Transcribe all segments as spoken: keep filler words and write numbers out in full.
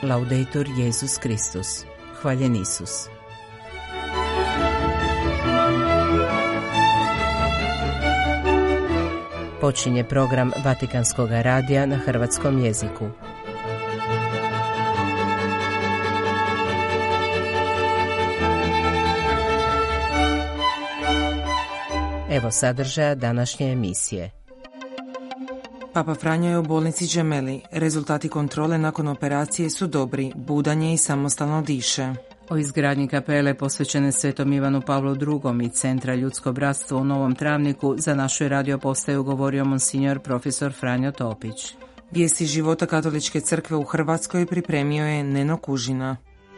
Laudetur Jesus Kristus. Hvaljen Isus. Počinje program Vatikanskog radija na hrvatskom jeziku. Evo sadržaja današnje emisije. Papa Franjo je u bolnici Gemelli. Rezultati kontrole nakon operacije su dobri, budan je i samostalno diše. O izgradnji kapele posvećene Svetom Ivanu Pavlu drugom i Centra Ljudsko bratstvo u Novom Travniku za našu radio postaju govorio monsignor profesor Franjo Topić. Vijesti života Katoličke crkve u Hrvatskoj pripremio je Neno Kužina.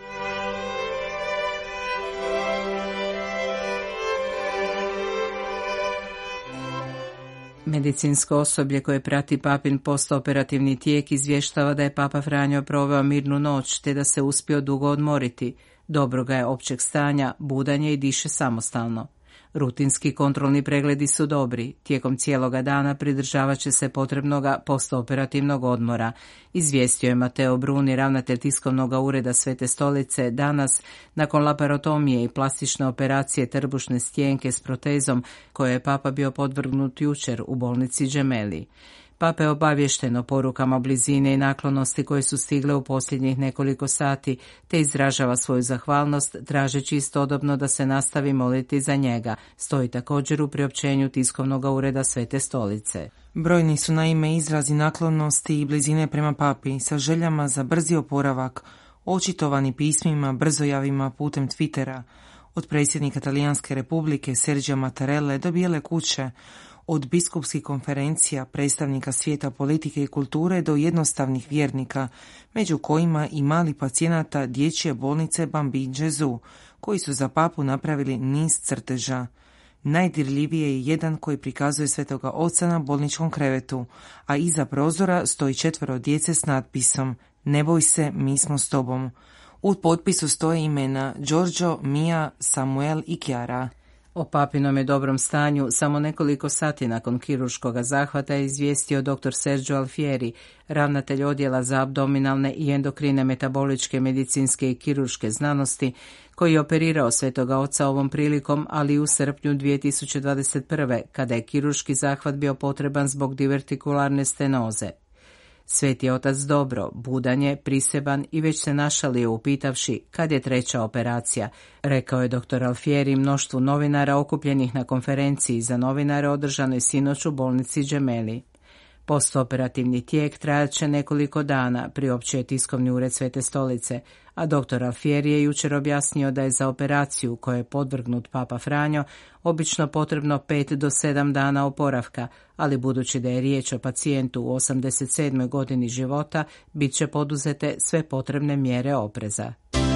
Medicinsko osoblje koje prati papin postoperativni tijek izvještava da je Papa Franjo proveo mirnu noć te da se uspio dugo odmoriti. Dobro ga je općeg stanja, budan je i diše samostalno. Rutinski kontrolni pregledi su dobri. Tijekom cijeloga dana pridržavat će se potrebnoga postoperativnog odmora, izvijestio je Mateo Bruni, ravnatelj tiskovnog ureda Svete stolice, danas nakon laparotomije i plastične operacije trbušne stjenke s protezom koje je Papa bio podvrgnut jučer u bolnici Gemelli. Papa je obavješten o porukama blizine i naklonosti koje su stigle u posljednjih nekoliko sati, te izražava svoju zahvalnost, tražeći istodobno da se nastavi moliti za njega, stoji također u priopćenju tiskovnog ureda Svete stolice. Brojni su naime izrazi naklonosti i blizine prema papi sa željama za brzi oporavak, očitovani pismima, brzojavima putem Twittera, od predsjednika Talijanske republike Sergija Mattarelle do Bijele kuće, od biskupskih konferencija, predstavnika svijeta politike i kulture do jednostavnih vjernika, među kojima i mali pacijenata dječje bolnice Bambin Gesù, koji su za papu napravili niz crteža. Najdirljivije je jedan koji prikazuje Svetoga Oca na bolničkom krevetu, a iza prozora stoji četvero djece s natpisom "Ne boj se, mi smo s tobom". U potpisu stoje imena Giorgio, Mia, Samuel i Chiara. O papinom je dobrom stanju samo nekoliko sati nakon kirurškog zahvata je izvijestio dr. Sergio Alfieri, ravnatelj odjela za abdominalne i endokrine metaboličke medicinske i kirurške znanosti, koji je operirao Svetoga Oca ovom prilikom, ali i u srpnju dvije tisuće dvadeset prve, kada je kirurški zahvat bio potreban zbog divertikularne stenoze. Sveti Otac dobro, budan je, priseban i već se našalio upitavši kad je treća operacija, rekao je dr. Alfieri mnoštvu novinara okupljenih na konferenciji za novinare održanoj sinoć u bolnici Gemelli. Postoperativni tijek trajat će nekoliko dana, priopćio je tiskovni ured Svete stolice, a dr. Alfieri je jučer objasnio da je za operaciju koje je podvrgnut Papa Franjo obično potrebno pet do sedam dana oporavka, ali budući da je riječ o pacijentu u osamdeset sedmoj godini života, bit će poduzete sve potrebne mjere opreza.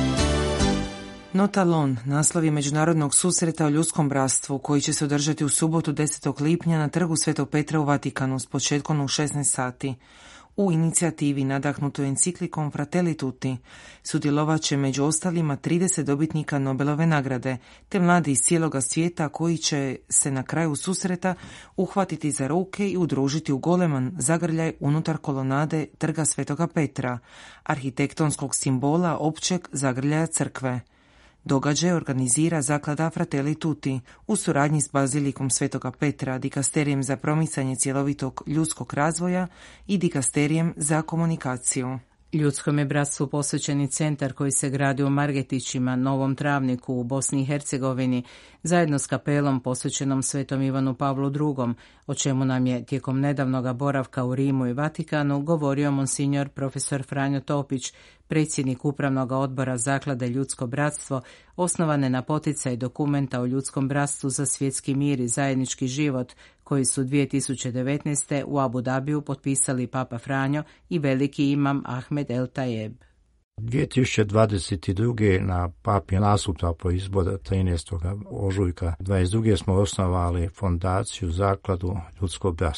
Notalon, naslov je međunarodnog susreta o ljudskom bratstvu koji će se održati u subotu desetog lipnja na trgu Svetog Petra u Vatikanu s početkom u šesnaest sati. U inicijativi nadahnutoj enciklikom Fratelli Tutti sudjelovat će među ostalima trideset dobitnika Nobelove nagrade, te mladi iz cijeloga svijeta koji će se na kraju susreta uhvatiti za ruke i udružiti u goleman zagrljaj unutar kolonade trga Svetoga Petra, arhitektonskog simbola općeg zagrljaja crkve. Događaj organizira zaklada Fratelli Tutti u suradnji s Bazilikom Svetoga Petra, dikasterijem za promicanje cjelovitog ljudskog razvoja i dikasterijem za komunikaciju. Ljudskom je bratstvu posvećeni centar koji se gradi u Margetićima, Novom Travniku u Bosni i Hercegovini, zajedno s kapelom posvećenom Svetom Ivanu Pavlu drugom, o čemu nam je tijekom nedavnoga boravka u Rimu i Vatikanu govorio monsignor profesor Franjo Topić, predsjednik upravnog odbora Zaklade Ljudsko bratstvo, osnovane na poticaj dokumenta o ljudskom bratstvu za svjetski mir i zajednički život, koji su dvije tisuće devetnaeste. u Abu Dhabiju potpisali Papa Franjo i veliki imam Ahmed El Tayeb. dvije tisuće dvadeset druge. na papi nastupa po izboru trinaestog ožujka dvadeset druge. smo osnovali fondaciju Zakladu Ljudsko bratstvo.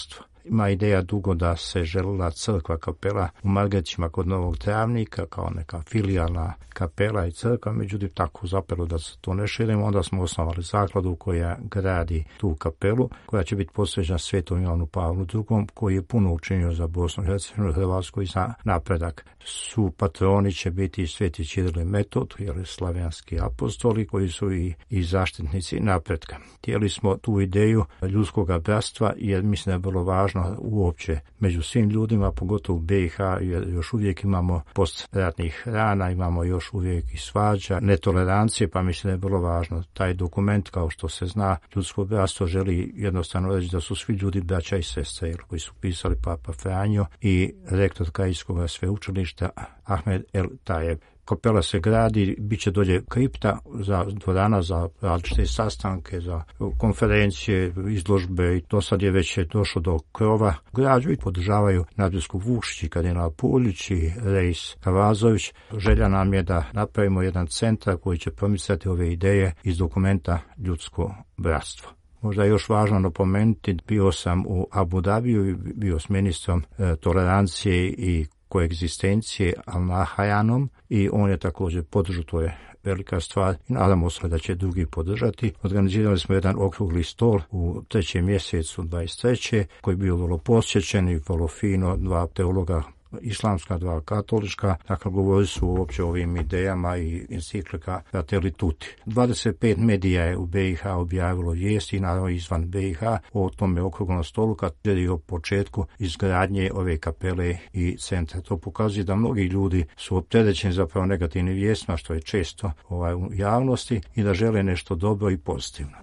Ima ideja dugo da se želila crkva kapela u Margetićima kod Novog Travnika kao neka filijalna kapela i crkva, međutim tako zapelo da se to ne širimo. Onda smo osnovali zakladu koja gradi tu kapelu, koja će biti posvećena Svetom Ivanu Pavlu drugom, koji je puno učinio za Bosnu i Hercegovinu, Hrvatsku i za napredak. Su patroni će biti Sveti Ćiril i Metod, jer slavijanski apostoli koji su i, i zaštitnici napretka. Htjeli smo tu ideju ljudskog bratstva, jer mislim da je vrlo važno uopće među svim ljudima, pogotovo u B i H, jer još uvijek imamo postratnih rana, imamo još uvijek i svađa, netolerancije, pa mislim da je vrlo važno. Taj dokument, kao što se zna, ljudsko bratstvo želi jednostavno reći da su svi ljudi braća i sestre, koji su pisali Papa Franjo i rektor Kaiskog sveučilišta Ahmed El Tajeb. Kapela se gradi, bit će dolje kripta za dvorana, za različite sastanke, za konferencije, izložbe i to sad je već došlo do krova. Građu i podržavaju nadbiskup Vukšić i kardinal Puljić i Rejs Kavazović. Želja nam je da napravimo jedan centar koji će promicati ove ideje iz dokumenta Ljudsko bratstvo. Možda je još važno napomenuti, bio sam u Abu Dhabiju i bio s ministrom e, tolerancije i koegzistencije Al-Nahajanom i on je također podržao, to je velika stvar i nadamo se da će drugi podržati. Organizirali smo jedan okrugli stol u trećem mjesecu dvadeset treće koji je bio vrlo posjećen i vrlo fino, dva teologa islamska, dva katolička, dakle govorili su uopće o ovim idejama i enciklika Fratelli Tutti. dvadeset pet medija je u B i H objavilo vijesti, naravno izvan B i H, o tome okruglom stolu kad je o početku izgradnje ove kapele i centra. To pokazuje da mnogi ljudi su opterećeni zapravo negativnim vijestima, što je često ovaj, u javnosti, i da žele nešto dobro i pozitivno.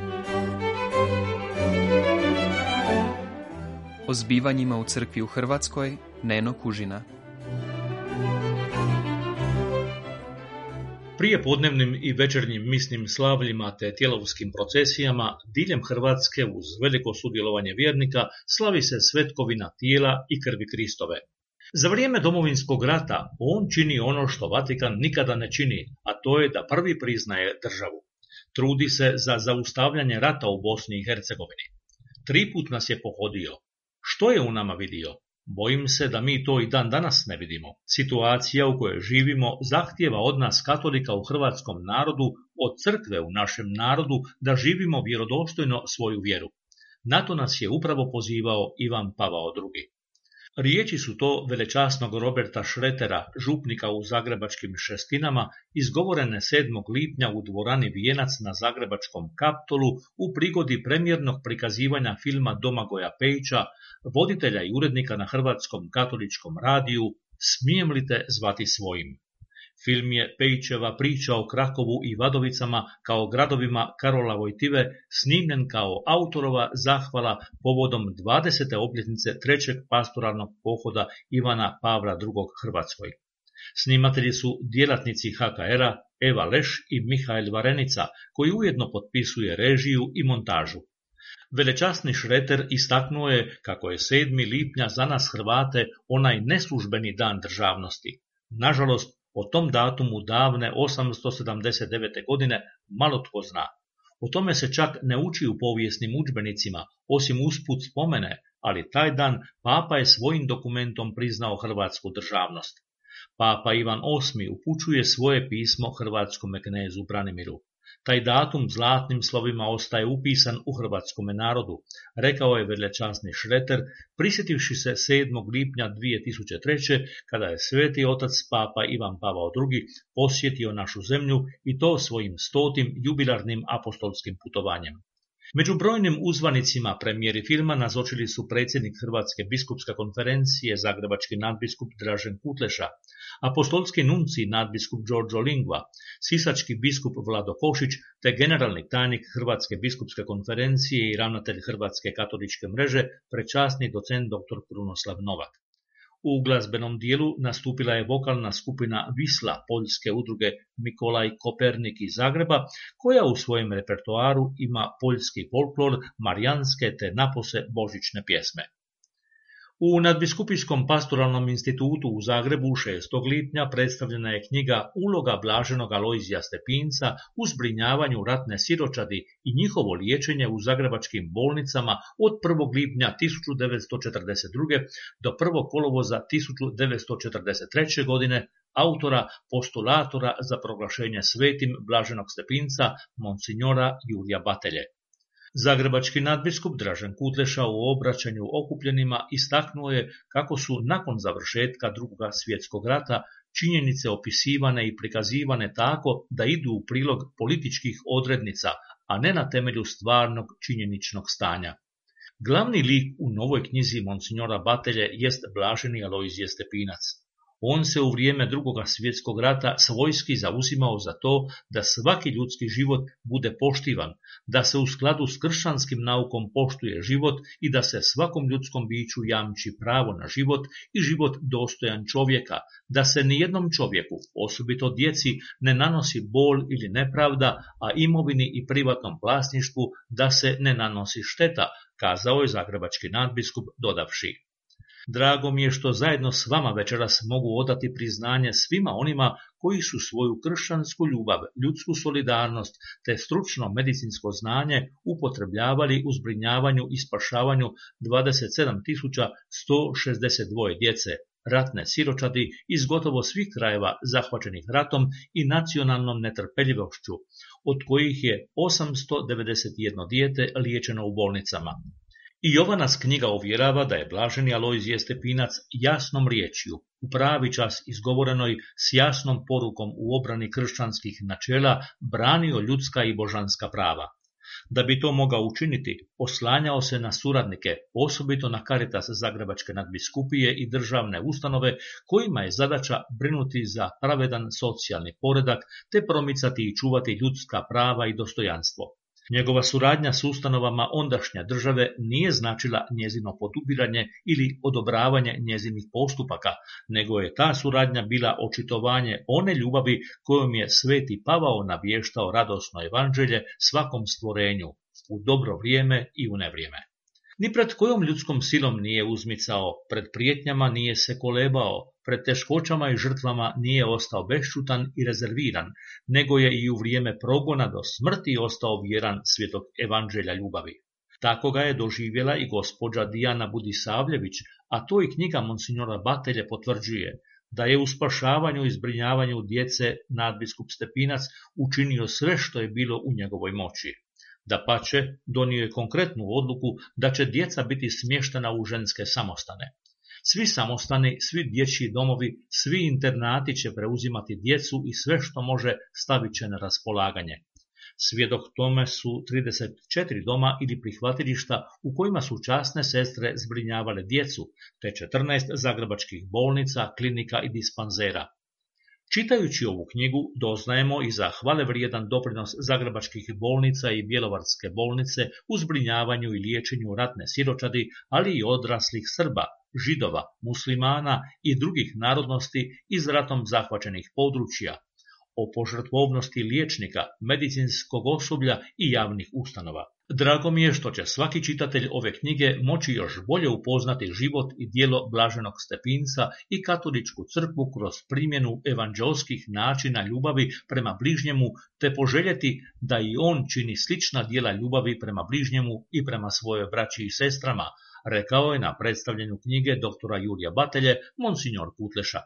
O zbivanjima u crkvi u Hrvatskoj, Neno Kužina. Prije podnevnim i večernjim misnim slavljima te tjelovskim procesijama diljem Hrvatske uz veliko sudjelovanje vjernika slavi se svetkovina tijela i krvi Kristove. Za vrijeme Domovinskog rata on čini ono što Vatikan nikada ne čini, a to je da prvi priznaje državu. Trudi se za zaustavljanje rata u Bosni i Hercegovini. Tri put nas je pohodio. Što je u nama vidio? Bojim se da mi to i dan danas ne vidimo. Situacija u kojoj živimo zahtijeva od nas katolika u hrvatskom narodu, od crkve u našem narodu, da živimo vjerodostojno svoju vjeru. Na to nas je upravo pozivao Ivan Pavao drugi. Riječi su to velečasnog Roberta Šretera, župnika u zagrebačkim Šestinama, izgovorene sedmog lipnja u dvorani Vijenac na zagrebačkom Kaptolu u prigodi premijernog prikazivanja filma Domagoja Pejića, voditelja i urednika na Hrvatskom katoličkom radiju Smijem li te zvati svojim? Film je Pejićeva priča o Krakovu i Vadovicama kao gradovima Karola Vojtive, snimljen kao autorova zahvala povodom dvadesete obljetnice trećeg pastoralnog pohoda Ivana Pavla drugog Hrvatskoj. Snimatelji su djelatnici H K R-a Eva Leš i Mihael Varenica, koji ujedno potpisuje režiju i montažu. Velečasni Šreter istaknuo je kako je sedmi lipnja za nas Hrvate onaj neslužbeni dan državnosti. Nažalost, o tom datumu davne osamsto sedamdeset devete. godine malo tko zna. O tome se čak ne uči u povijesnim udžbenicima, osim usput spomene, ali taj dan Papa je svojim dokumentom priznao hrvatsku državnost. Papa Ivan osmi upućuje svoje pismo hrvatskome knezu Branimiru. Taj datum zlatnim slovima ostaje upisan u hrvatskome narodu, rekao je velečasni Šreter, prisjetivši se sedmog lipnja dvije tisuće treće. kada je sveti otac Papa Ivan Pavao drugi posjetio našu zemlju i to svojim stotim jubilarnim apostolskim putovanjem. Među brojnim uzvanicima premijeri filma nazočili su predsjednik Hrvatske biskupske konferencije, zagrebački nadbiskup Dražen Kutleša, apostolski nunci nadbiskup Đorđo Lingva, sisački biskup Vlado Košić te generalni tajnik Hrvatske biskupske konferencije i ravnatelj Hrvatske katoličke mreže, prečasni docent dr. Krunoslav Novak. U glazbenom dijelu nastupila je vokalna skupina Visla poljske udruge Mikolaj Kopernik iz Zagreba, koja u svojem repertoaru ima poljski folklor, marijanske te napose božićne pjesme. U Nadbiskupijskom pastoralnom institutu u Zagrebu šestog lipnja predstavljena je knjiga Uloga blaženog Alojzija Stepinca u zbrinjavanju ratne siročadi i njihovo liječenje u zagrebačkim bolnicama od prvog lipnja tisuću devetsto četrdeset druge. do prvog kolovoza tisuću devetsto četrdeset treće. godine, autora postulatora za proglašenje svetim blaženog Stepinca, monsignora Jurija Batelje. Zagrebački nadbiskup Dražen Kutleša u obraćanju okupljenima istaknuo je kako su nakon završetka Drugog svjetskog rata činjenice opisivane i prikazivane tako da idu u prilog političkih odrednica, a ne na temelju stvarnog činjeničnog stanja. Glavni lik u novoj knjizi monsignora Batelje jest blaženi Alojzije Stepinac. On se u vrijeme Drugog svjetskog rata svojski zauzimao za to da svaki ljudski život bude poštivan, da se u skladu s kršćanskim naukom poštuje život i da se svakom ljudskom biću jamči pravo na život i život dostojan čovjeka, da se nijednom čovjeku, osobito djeci, ne nanosi bol ili nepravda, a imovini i privatnom vlasništvu da se ne nanosi šteta, kazao je zagrebački nadbiskup dodavši: Drago mi je što zajedno s vama večeras mogu odati priznanje svima onima koji su svoju kršćansku ljubav, ljudsku solidarnost te stručno medicinsko znanje upotrebljavali u zbrinjavanju i spašavanju dvadeset sedam tisuća sto šezdeset dva djece, ratne siročadi iz gotovo svih krajeva zahvaćenih ratom i nacionalnom netrpeljivošću, od kojih je osamsto devedeset jedno dijete liječeno u bolnicama. I ova nas knjiga uvjerava da je blaženi Alojzije Stepinac jasnom riječju, u pravi čas izgovorenoj s jasnom porukom u obrani kršćanskih načela, branio ljudska i božanska prava. Da bi to mogao učiniti, oslanjao se na suradnike, osobito na Caritas Zagrebačke nadbiskupije i državne ustanove, kojima je zadaća brinuti za pravedan socijalni poredak te promicati i čuvati ljudska prava i dostojanstvo. Njegova suradnja s ustanovama ondašnje države nije značila njezino podupiranje ili odobravanje njezinih postupaka, nego je ta suradnja bila očitovanje one ljubavi kojom je sveti Pavao navještao radosno evanđelje svakom stvorenju, u dobro vrijeme i u nevrijeme. Ni pred kojom ljudskom silom nije uzmicao, pred prijetnjama nije se kolebao, pred teškoćama i žrtvama nije ostao bešćutan i rezerviran, nego je i u vrijeme progona do smrti ostao vjeran svjetog evanđelja ljubavi. Tako ga je doživjela i gospođa Dijana Budisavljević, a to i knjiga monsignora Batelje potvrđuje, da je u spašavanju i zbrinjavanju djece nadbiskup Stepinac učinio sve što je bilo u njegovoj moći. Dapače, donio je konkretnu odluku da će djeca biti smještena u ženske samostane. Svi samostani, svi dječji domovi, svi internati će preuzimati djecu i sve što može stavit će na raspolaganje. Svjedok tome su trideset četiri doma ili prihvatilišta u kojima su časne sestre zbrinjavale djecu, te četrnaest zagrebačkih bolnica, klinika i dispanzera. Čitajući ovu knjigu doznajemo i za hvalevrijedan doprinos zagrebačkih bolnica i bjelovarske bolnice u zbrinjavanju i liječenju ratne siročadi, ali i odraslih Srba, Židova, muslimana i drugih narodnosti iz ratom zahvaćenih područja, o požrtvovnosti liječnika, medicinskog osoblja i javnih ustanova. Drago mi je što će svaki čitatelj ove knjige moći još bolje upoznati život i djelo blaženog Stepinca i katoličku crkvu kroz primjenu evanđelskih načina ljubavi prema bližnjemu, te poželjeti da i on čini slična djela ljubavi prema bližnjemu i prema svojoj braći i sestrama, rekao je na predstavljanju knjige doktora Jurija Batelje monsignor Kutleša.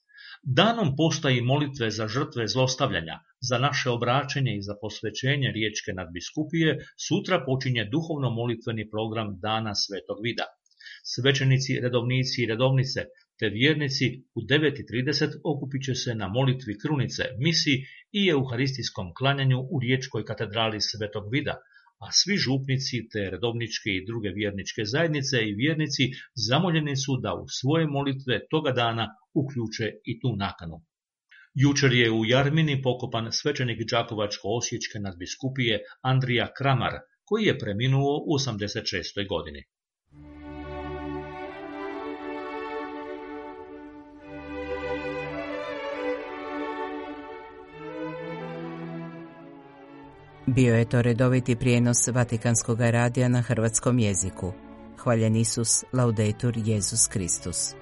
Danom posta i molitve za žrtve zlostavljanja, za naše obraćenje i za posvećenje Riječke nadbiskupije, sutra počinje duhovno-molitveni program Dana Svetog Vida. Svećenici, redovnici i redovnice, te vjernici u devet i trideset okupit će se na molitvi krunice, misi i euharistijskom klanjanju u Riječkoj katedrali Svetog Vida, a svi župnici te redovničke i druge vjerničke zajednice i vjernici zamoljeni su da u svoje molitve toga dana uključe i tu nakanu. Jučer je u Jarmini pokopan svećenik Đakovačko-osječke nadbiskupije Andrija Kramar, koji je preminuo u osamdeset šestoj godini. Bio je to redoviti prijenos Vatikanskog radija na hrvatskom jeziku. Hvaljen Isus, laudetur Jesus Kristus.